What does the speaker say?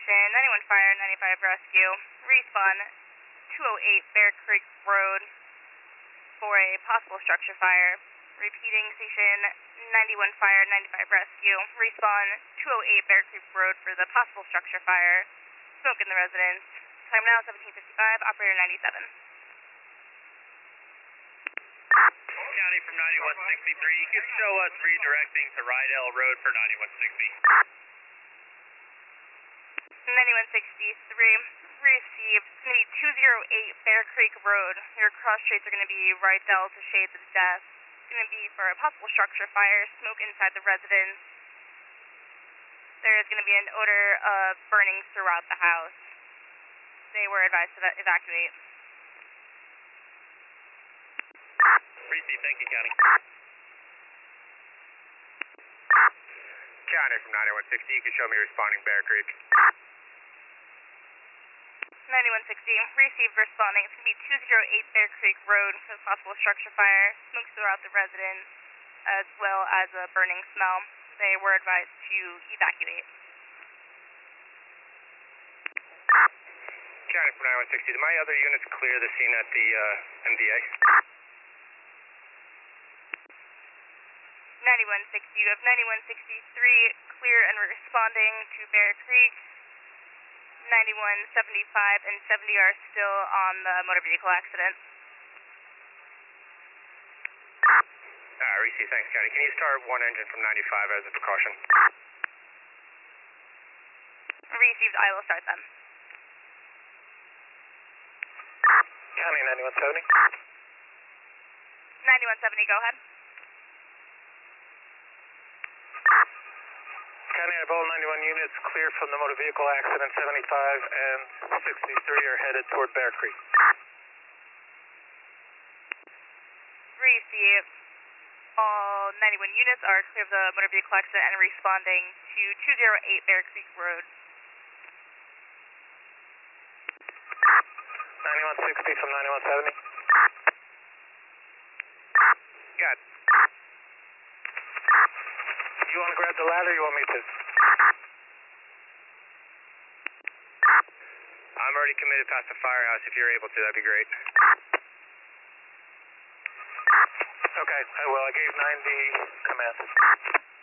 station, 91 Fire, 95 Rescue. Respawn 208 Bear Creek Road for a possible structure fire. Repeating, station 91 Fire, 95 Rescue. Respawn 208 Bear Creek Road for the possible structure fire. Smoke in the residence. Time now 17:55. Operator 97. County from 9163. You can show us redirecting to Rydell Road for 9160. 9163. Received. It's going to be 208 Bear Creek Road. Your cross streets are going to be Rydell to Shades of Death. It's going to be for a possible structure fire. Smoke inside the residence. There is going to be an odor of burning throughout the house. They were advised to evacuate. Receive, thank you, County. County from 9160, you can show me responding Bear Creek. 9160, received responding. It's going to be 208 Bear Creek Road for the possible structure fire. Smokes throughout the residence, as well as a burning smell. They were advised to evacuate. County from 9160, do my other units clear the scene at the MDA? 9160, you have 9163 clear and responding to Bear Creek. 9175 and 70 are still on the motor vehicle accident. Receive, thanks, County. Can you start one engine from 95 as a precaution? Received, I will start them. County 9170. 9170, go ahead. County out of all 91 units clear from the motor vehicle accident. 75 and 63 are headed toward Bear Creek. Received. All 91 units are clear of the motor vehicle accident and responding to 208 Bear Creek Road. 9160 from 9170. Got it. Do you want to grab the ladder or you want me to? I'm already committed past the firehouse. If you're able to, that'd be great. Okay, I will. I gave 9D command.